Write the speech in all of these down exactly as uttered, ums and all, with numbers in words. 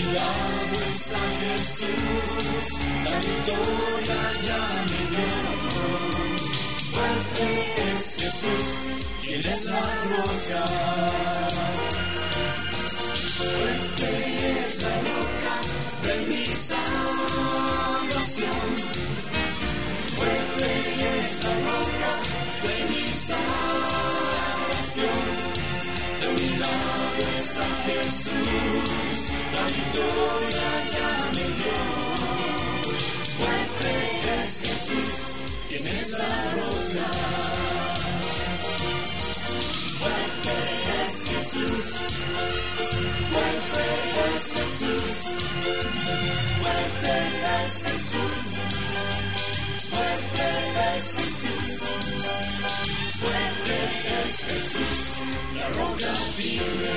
mi lado está Jesús, la victoria ya me dio. Fuerte es Jesús, quien es la roca. Fuerte es la roca de mi salvación. Fuerte es la roca de mi salvación. De mi lado está Jesús, la victoria ya me dio. Fuerte es Jesús, quien es la roca. Fuerte es Jesús, fuerte es Jesús, fuerte es Jesús, fuerte es Jesús, fuerte es Jesús, la roca firme.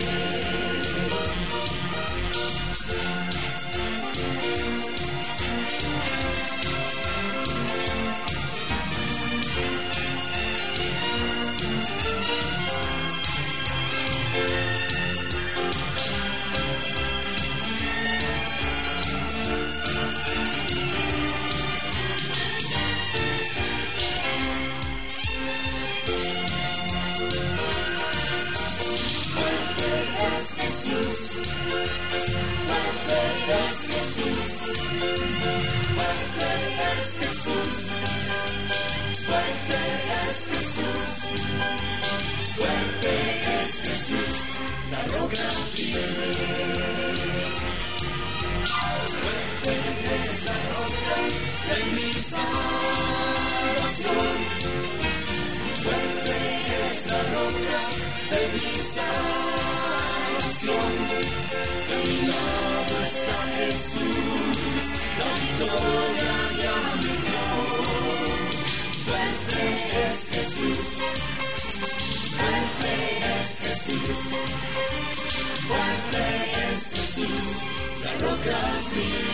Jesús, fuerte es Jesús, fuerte es Jesús, fuerte es Jesús, fuerte es Jesús, la roca firme. Fuerte es la roca de mi salvación. Fuerte es la roca de mi salvación. De mi lado está Jesús, la victoria ya me dio. Fuerte es Jesús, fuerte es Jesús, fuerte es Jesús, la roca firme.